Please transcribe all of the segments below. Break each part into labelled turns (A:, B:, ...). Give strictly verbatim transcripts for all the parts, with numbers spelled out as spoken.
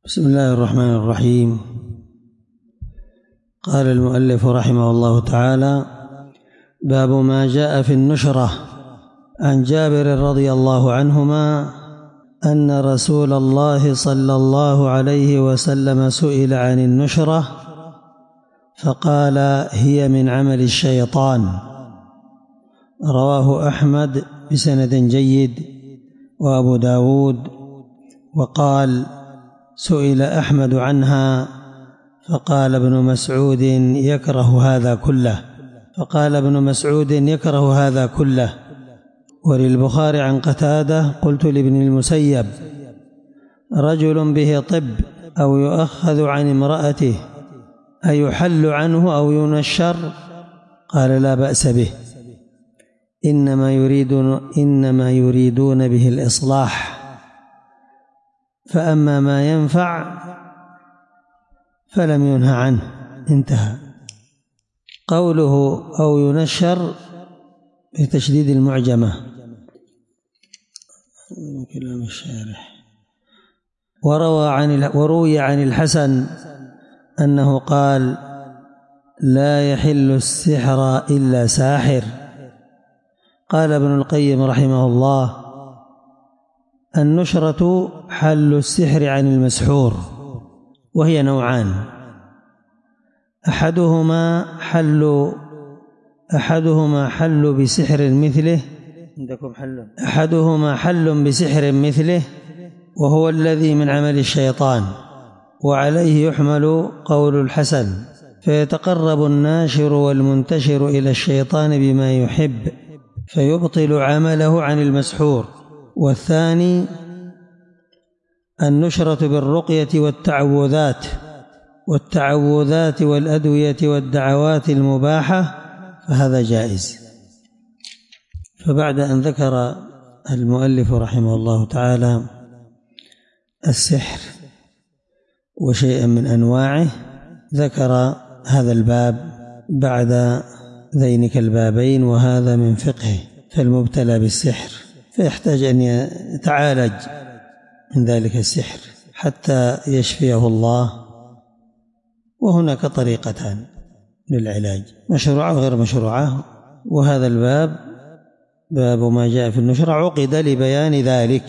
A: بسم الله الرحمن الرحيم. قال المؤلف رحمه الله تعالى: باب ما جاء في النشرة. عن جابر رضي الله عنهما أن رسول الله صلى الله عليه وسلم سئل عن النشرة فقال: هي من عمل الشيطان. رواه أحمد بسند جيد وأبو داود. وقال: سئل أحمد عنها فقال ابن مسعود يكره هذا كله فقال ابن مسعود يكره هذا كله. وللبخاري عن قتادة: قلت لابن المسيب: رجل به طب أو يؤخذ عن امرأته أيحل عنه أو ينشر؟ قال: لا بأس به، إنما يريدون, إنما يريدون به الإصلاح، فأما ما ينفع فلم ينهى عنه. انتهى. قوله أو ينشر بتشديد المعجمة. كلام الشارح. وروى عن وروي عن الحسن أنه قال: لا يحل السحر إلا ساحر. قال ابن القيم رحمه الله: النشرة حل السحر عن المسحور، وهي نوعان: أحدهما حل أحدهما حل بسحر مثله عندكم حل أحدهما حل بسحر مثله وهو الذي من عمل الشيطان، وعليه يحمل قول الحسن: فيتقرب الناشر والمنتشر إلى الشيطان بما يحب فيبطل عمله عن المسحور. والثاني النشرة بالرقية والتعوذات والتعوذات والأدوية والدعوات المباحة، فهذا جائز. فبعد أن ذكر المؤلف رحمه الله تعالى السحر وشيئا من أنواعه، ذكر هذا الباب بعد ذينك البابين، وهذا من فقهه. فالمبتلى بالسحر فيحتاج أن يتعالج من ذلك السحر حتى يشفيه الله. وهناك طريقتان للعلاج: مشروعة وغير مشروعة. وهذا الباب باب ما جاء في النشرة عقد لبيان ذلك.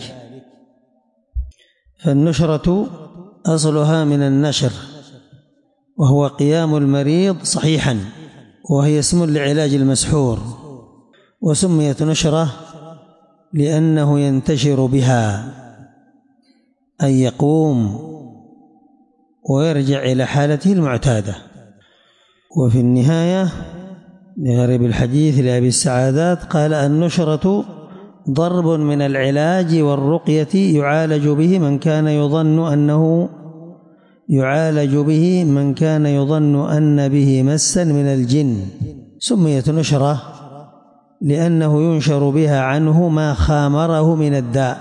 A: فالنشرة أصلها من النشر، وهو قيام المريض صحيحا، وهي اسم لعلاج المسحور. وسميت نشرة لأنه ينتشر بها، أن يقوم ويرجع إلى حالته المعتادة. وفي النهاية لغريب الحديث لأبي السعادات قال: النشرة ضرب من العلاج والرقية يعالج به من كان يظن أنه يعالج به من كان يظن أن به مسا من الجن. سميت نشرة لأنه ينشر بها عنه ما خامره من الداء،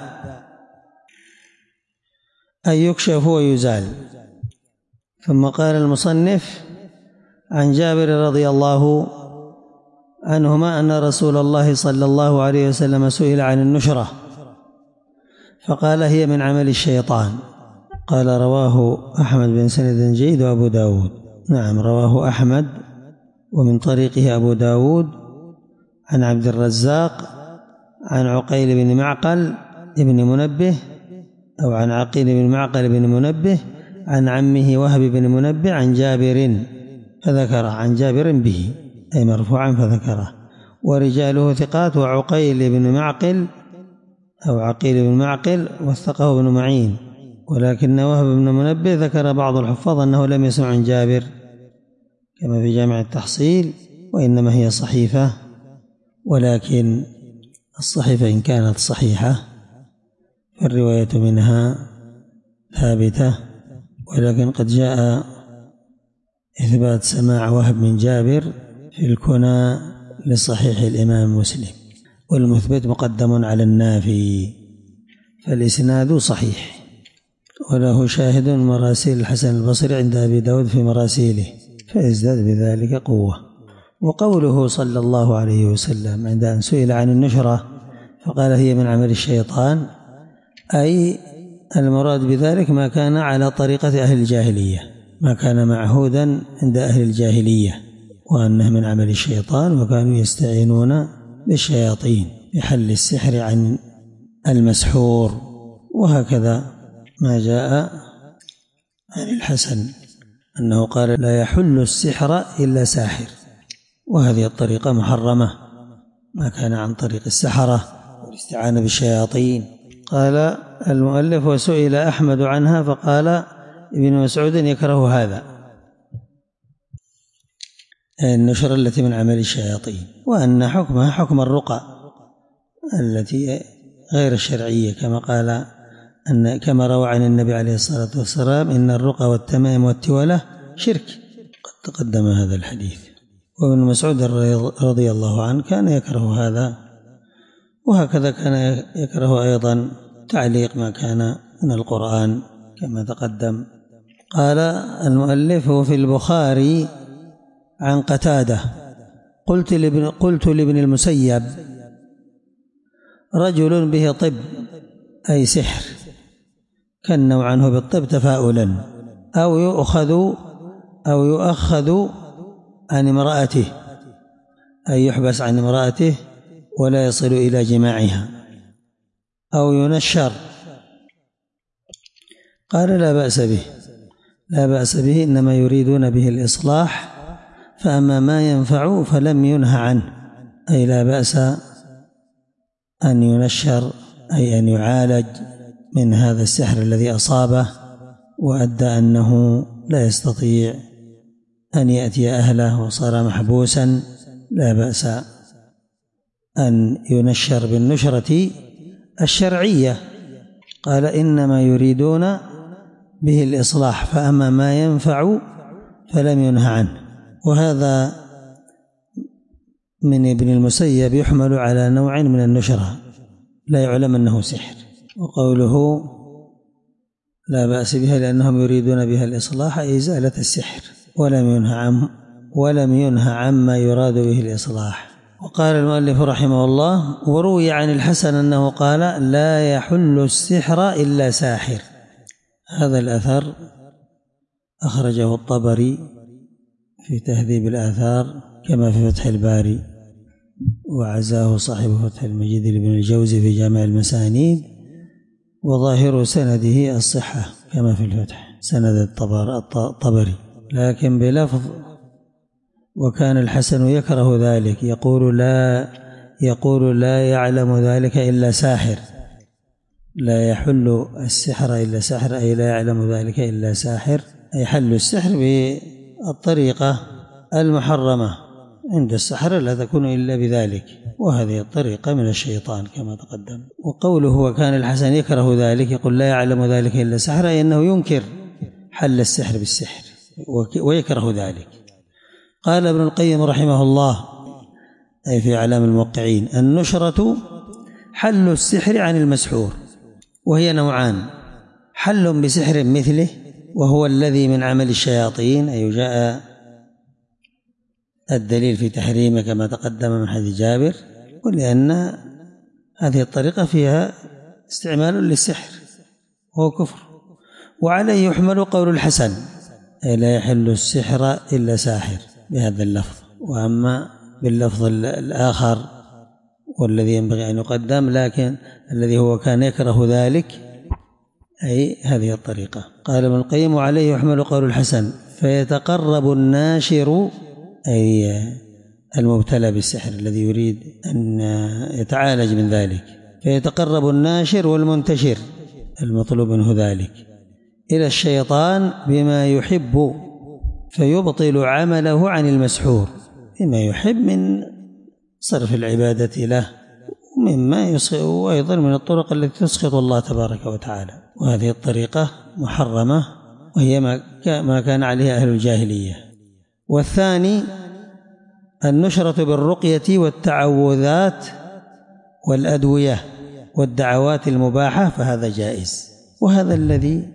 A: أي يكشف ويزال. ثم قال المصنف: عن جابر رضي الله عنهما أن رسول الله صلى الله عليه وسلم سئل عن النشرة فقال: هي من عمل الشيطان. قال: رواه أحمد بن سند جيد وأبو داود. نعم، رواه أحمد ومن طريقه أبو داود عن عبد الرزاق عن عقيل بن معقل ابن منبه أو عن عقيل بن معقل بن منبه عن عمه وهب بن منبه عن جابر فذكره، عن جابر به أي مرفوعا فذكره. ورجاله ثقات. وعقيل بن معقل أو عقيل بن معقل وثقه ابن معين، ولكن وهب بن منبه ذكر بعض الحفاظ أنه لم يسمع عن جابر كما في جامع التحصيل، وإنما هي صحيفة. ولكن الصحيفة إن كانت صحيحة فالرواية منها ثابتة، ولكن قد جاء إثبات سماع وهب من جابر في الكنى لصحيح الإمام مسلم، والمثبت مقدم على النافي، فالإسناد صحيح. وله شاهد مراسيل الحسن البصري عند أبي داود في مراسيله فيزداد بذلك قوة. وقوله صلى الله عليه وسلم عند أن سئل عن النشرة فقال: هي من عمل الشيطان، أي المراد بذلك ما كان على طريقة أهل الجاهلية، ما كان معهودا عند أهل الجاهلية، وأنه من عمل الشيطان، وكانوا يستعينون بالشياطين بحل السحر عن المسحور. وهكذا ما جاء عن الحسن أنه قال لا يحل السحر إلا ساحر، وهذه الطريقة محرمة، ما كان عن طريق السحرة والاستعانة بالشياطين. قال المؤلف وسئل أحمد عنها فقال ابن مسعود يكره هذا، النشر التي من عمل الشياطين، وأن حكمها حكم الرقى التي غير الشرعية، كما قال أن كما روى عن النبي عليه الصلاة والسلام إن الرقى والتمائم والتولة شرك، قد تقدم هذا الحديث. وابن مسعود رضي الله عنه كان يكره هذا، وهكذا كان يكره أيضا تعليق ما كان من القرآن كما تقدم. قال المؤلف في البخاري عن قتادة قلت لابن, قلت لابن المسيب رجل به طب أي سحر، كنوا عنه بالطب تفاؤلا، أو يؤخذ أو يؤخذ عن امرأته أي يحبس عن امرأته ولا يصل إلى جماعها، أو ينشر. قال لا بأس به، لا بأس به، إنما يريدون به الإصلاح، فأما ما ينفع فلم ينهى عنه، أي لا بأس أن ينشر، أي أن يعالج من هذا السحر الذي أصابه وأدى أنه لا يستطيع أن يأتي أهله وصار محبوسا، لا بأس أن ينشر بالنشرة الشرعية. قال إنما يريدون به الإصلاح، فأما ما ينفع فلم ينهى عنه. وهذا من ابن المسيب يحمل على نوع من النشرة لا يعلم أنه سحر، وقوله لا بأس بها لأنهم يريدون بها الإصلاح أي إزالة السحر، ولم ينهى عنه ولم ينهى عما يراد به الإصلاح. وقال المؤلف رحمه الله وروي عن الحسن أنه قال لا يحل السحر إلا ساحر. هذا الأثر أخرجه الطبري في تهذيب الآثار كما في فتح الباري، وعزاه صاحب فتح المجيد لابن الجوزي في جامع المسانيد، وظاهر سنده الصحة كما في الفتح سند الطبري، لكن بلفظ وكان الحسن يكره ذلك، يقول لا يقول لا يعلم ذلك إلا ساحر، لا يحل السحر إلا ساحر أي لا يعلم ذلك إلا ساحر، أي حل السحر بالطريقة المحرمة عند السحر لا تكون إلا بذلك، وهذه الطريقة من الشيطان كما تقدم. وقوله وكان الحسن يكره ذلك، يقول لا يعلم ذلك إلا ساحر أي أنه ينكر حل السحر بالسحر ويكره ذلك. قال ابن القيم رحمه الله أي في أعلام الموقعين النشرة حل السحر عن المسحور، وهي نوعان: حل بسحر مثله وهو الذي من عمل الشياطين، أي جاء الدليل في تحريمه كما تقدم من حديث جابر، ولأن هذه الطريقة فيها استعمال للسحر وهو كفر. وعليه يحمل قول الحسن أي لا يحل السحر إلا ساحر بهذا اللفظ. وأما باللفظ الآخر والذي ينبغي أن يقدم لكن الذي هو كان يكره ذلك أي هذه الطريقة. قال ابن القيم وعليه يحمل قول الحسن فيتقرب الناشر أي المبتلى بالسحر الذي يريد أن يتعالج من ذلك، فيتقرب الناشر والمنتشر المطلوب منه ذلك إلى الشيطان بما يحب فيبطل عمله عن المسحور، بما يحب من صرف العبادة له ومما يسقط، وأيضا من الطرق التي تسقط الله تبارك وتعالى. وهذه الطريقة محرمة وهي ما كان عليها أهل الجاهلية. والثاني النشرة بالرقية والتعوذات والأدوية والدعوات المباحة، فهذا جائز، وهذا الذي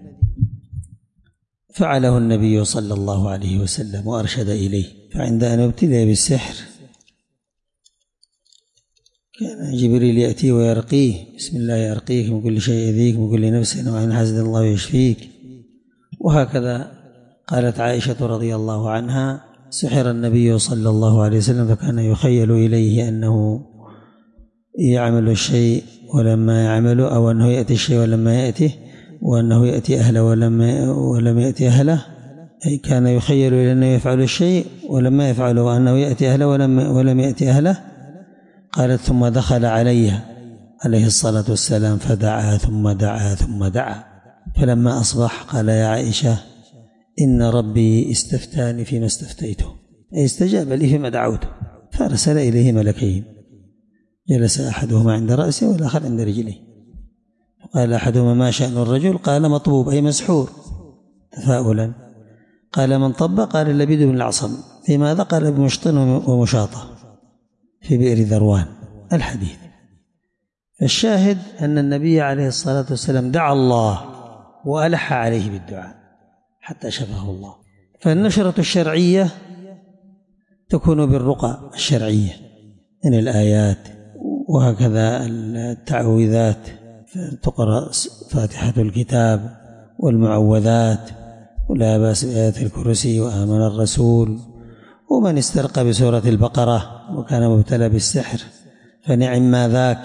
A: فعله النبي صلى الله عليه وسلم وأرشد إليه. فعند أن ابتلي بالسحر كان جبريل يأتي ويرقيه: بسم الله يرقيك من كل شيء يؤذيك من كل نفس وعن حسد الله يشفيك. وهكذا قالت عائشة رضي الله عنها: سحر النبي صلى الله عليه وسلم فكان يخيل إليه أنه يعمل الشيء ولما يعمله، أو أنه يأتي الشيء ولما يأتيه، وأنه يأتي أهله ولما ولم يأتي أهله، أي كان يخيل إلى أنه يفعل الشيء ولما يفعله، وأنه يأتي أهله ولم ولم يأتي أهله. قالت: ثم دخل علي عليه الصلاة والسلام فدعا ثم دعا ثم دعا، فلما أصبح قال: يا عائشة إن ربي استفتاني فيما استفتيته، أي استجاب لي فيما دعوته، فأرسل إليه ملكين، جلس أحدهما عند رأسه والآخر عند رجله، قال أحدهما: ما شأن الرجل؟ قال: مطبوب أي مسحور، تفاؤلا. قال: من طب؟ قال: لبيد بن الأعصم. في ماذا؟ قال: بمشط ومشاطة في بئر ذروان. الحديث. الشاهد أن النبي عليه الصلاة والسلام دعا الله وألح عليه بالدعاء حتى شفاه الله. فالنشرة الشرعية تكون بالرقى الشرعية من الآيات، وهكذا التعويذات، تقرأ فاتحة الكتاب والمعوذات، ولا بأس بآية الكرسي وآمن الرسول. ومن استرقى بسورة البقرة وكان مبتلى بالسحر فنعم ما ذاك،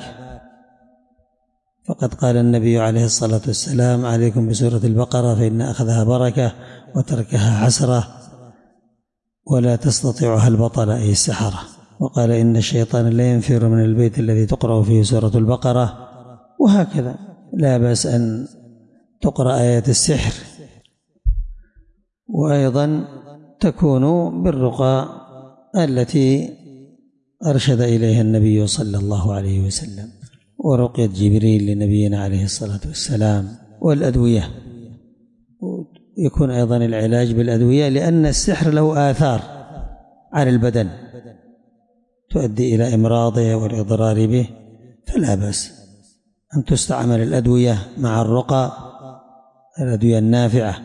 A: فقد قال النبي عليه الصلاة والسلام: عليكم بسورة البقرة فإن أخذها بركة وتركها حسرة ولا تستطيعها البطلة أي السحرة. وقال: إن الشيطان لا ينفر من البيت الذي تقرأ فيه سورة البقرة. وهكذا لا بأس أن تقرأ آيات السحر، وأيضا تكون بالرقى التي أرشد إليها النبي صلى الله عليه وسلم، ورقية جبريل لنبينا عليه الصلاة والسلام، والأدوية. يكون أيضا العلاج بالأدوية، لأن السحر له آثار على البدن تؤدي إلى إمراضه والإضرار به، فلا بأس أن تستعمل الأدوية مع الرقى، الأدوية النافعة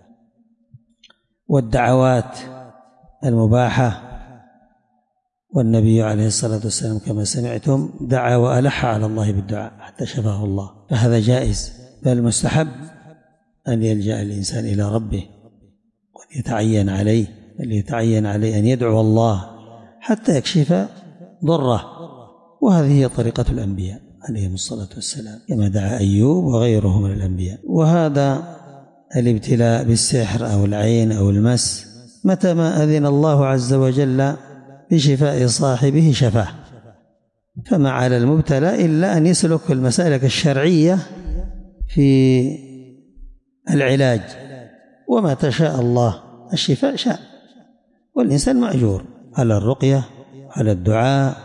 A: والدعوات المباحة. والنبي عليه الصلاة والسلام كما سمعتم دعا وألح على الله بالدعاء حتى شفاه الله، فهذا جائز، بل مستحب أن يلجأ الإنسان إلى ربه وأن يتعين عليه أن يتعين عليه أن يدعو الله حتى يكشف ضره. وهذه هي طريقة الأنبياء عليهم الصلاة والسلام، كما دعا أيوب وغيره من الأنبياء. وهذا الابتلاء بالسحر أو العين أو المس متى ما أذن الله عز وجل بشفاء صاحبه شفاه، فما على المبتلى إلا أن يسلك المسالك الشرعية في العلاج، وما تشاء الله الشفاء شاء، والإنسان مأجور على الرقية على الدعاء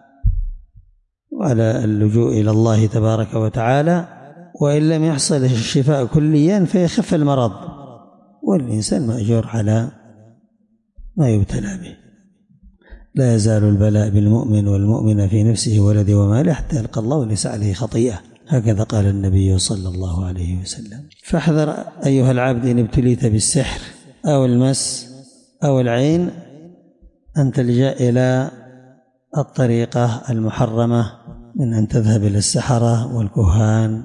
A: وعلى اللجوء إلى الله تبارك وتعالى. وإن لم يحصل الشفاء كليا فيخف المرض، والإنسان مأجور على ما يبتلى به. لا يزال البلاء بالمؤمن والمؤمن في نفسه ولده وماله حتى يلقى الله وليس عليه خطيئة، هكذا قال النبي صلى الله عليه وسلم. فاحذر أيها العبد إن ابتليت بالسحر أو المس أو العين أن تلجأ إلى الطريقة المحرمة من أن تذهب إلى السحرة والكهان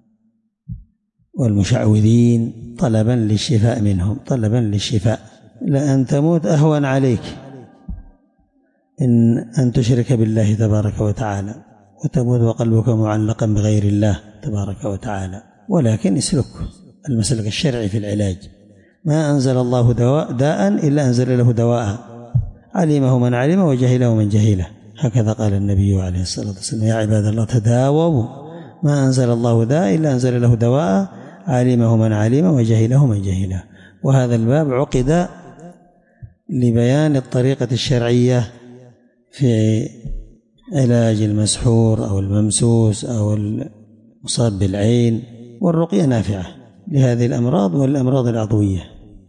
A: والمشعوذين طلبا للشفاء منهم، طلبا للشفاء. لأن تموت أهون عليك إن أن تشرك بالله تبارك وتعالى وتموت وقلبك معلقا بغير الله تبارك وتعالى. ولكن اسلك المسلك الشرعي في العلاج، ما أنزل الله دواء داء إلا أنزل له دواء، علمه من علم وجهله من جهله، هكذا قال النبي عليه الصلاة والسلام: يا عباد الله تداووا، ما أنزل الله داء إلا أنزل له دواء، علمه من علم وجهله من جهله. وهذا الباب عقد لبيان الطريقة الشرعية في علاج المسحور أو الممسوس أو المصاب بالعين، والرقية نافعة لهذه الأمراض والأمراض العضوية.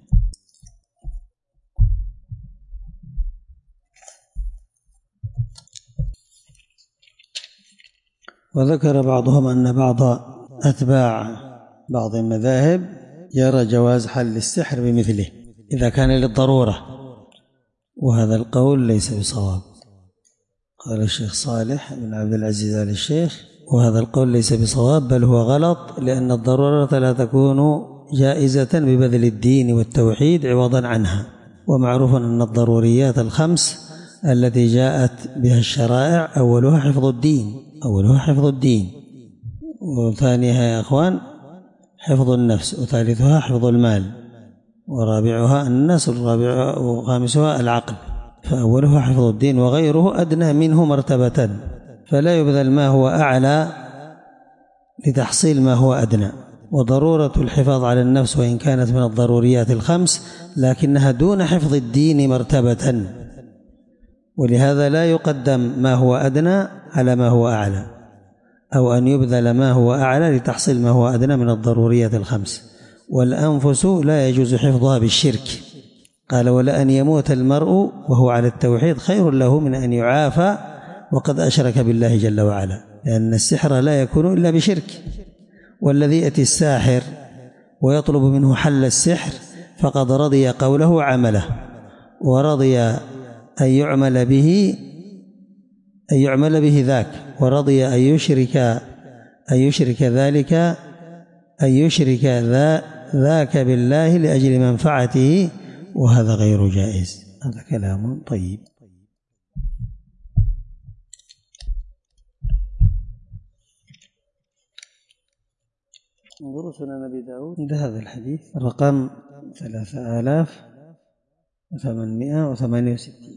A: وذكر بعضهم أن بعض أتباع بعض المذاهب يرى جواز حل السحر بمثله إذا كان للضرورة، وهذا القول ليس بصواب. قال الشيخ صالح بن عبد العزيز آل الشيخ، وهذا القول ليس بصواب بل هو غلط، لأن الضرورة لا تكون جائزة ببذل الدين والتوحيد عوضا عنها. ومعروف أن الضروريات الخمس التي جاءت بها الشرائع أولها حفظ الدين أولها حفظ الدين وثانيها يا أخوان حفظ النفس، وثالثها حفظ المال، ورابعها الناس، وخامسها العقل. فأولها حفظ الدين وغيره أدنى منه مرتبة، فلا يبذل ما هو أعلى لتحصيل ما هو أدنى. وضرورة الحفاظ على النفس وإن كانت من الضروريات الخمس لكنها دون حفظ الدين مرتبة، ولهذا لا يقدم ما هو أدنى على ما هو أعلى، أو أن يبذل ما هو أعلى لتحصيل ما هو أدنى من الضروريات الخمس. والأنفس لا يجوز حفظها بالشرك، قال ولأن يموت المرء وهو على التوحيد خير له من أن يعافى وقد أشرك بالله جل وعلا، لأن السحر لا يكون إلا بشرك. والذي يأتي الساحر ويطلب منه حل السحر فقد رضي قوله وعمله، ورضي أن يعمل به أن يعمل به ذاك، ورضي أن يشرك أن يشرك ذلك أن يشرك ذاك بالله لأجل منفعته، وهذا غير جائز. هذا كلام طيب. انظروا سنن أبي داود عند هذا الحديث رقم ثلاثة آلاف وثمانمائة وثمانية وستين.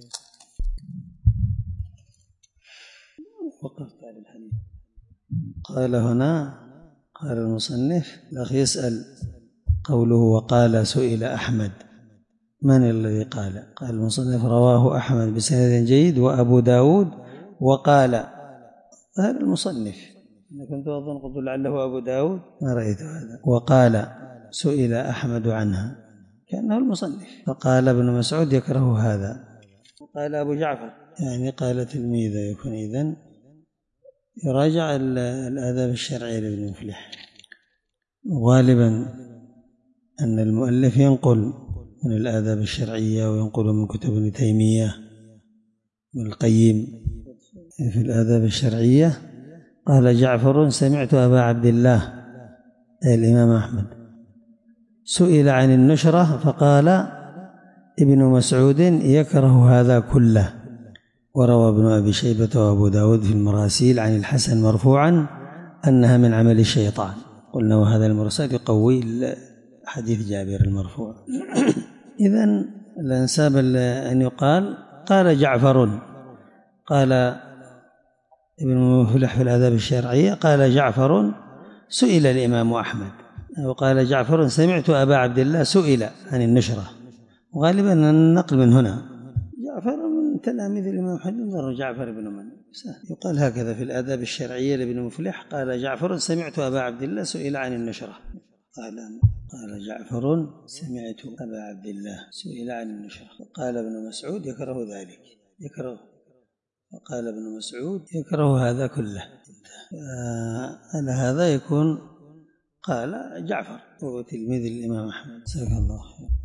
A: وقفت على الحديث. قال هنا قال المصنف الأخ يسأل قوله وقال سئل أحمد، من الذي قال؟ قال المصنف رواه أحمد بسند جيد وأبو داود وقال. هذا المصنف أنا كنت أظن قلت لعله أبو داود ما رأيت هذا. وقال سئل أحمد عنها كأنه المصنف، فقال ابن مسعود يكره هذا، وقال أبو جعفر يعني قال تلميذه، يكون إذن يراجع الآداب الشرعية لابن مفلح. غالبا أن المؤلف ينقل من الآداب الشرعية وينقل من كتب ابن تيمية والقيم. في الآداب الشرعية قال جعفر سمعت أبا عبد الله الإمام أحمد سئل عن النشرة فقال ابن مسعود يكره هذا كله. وروى ابن أبي شيبة وأبو داود في المراسيل عن الحسن مرفوعا أنها من عمل الشيطان. قلنا وهذا المرسل يقوي حديث جابر المرفوع. إذن الأنساب أن يقال قال جعفر، قال ابن مفلح في الآداب الشرعية قال جعفر سئل الإمام أحمد، وقال جعفر سمعت أبا عبد الله سئل عن النشرة. وغالبا النقل من هنا جعفر من تلاميذ الإمام أحمد، انظروا جعفر بن من يقال هكذا في الآداب الشرعية لابن مفلح قال جعفر سمعت أبا عبد الله سئل عن النشرة. قال قال جعفر سمعت أبا عبد الله سئل عن النشرة. قال ابن مسعود يكره ذلك، يكره. وقال ابن مسعود يكره هذا كله. على هذا يكون قال جعفر هو تلميذ الإمام أحمد. جزاك الله خير.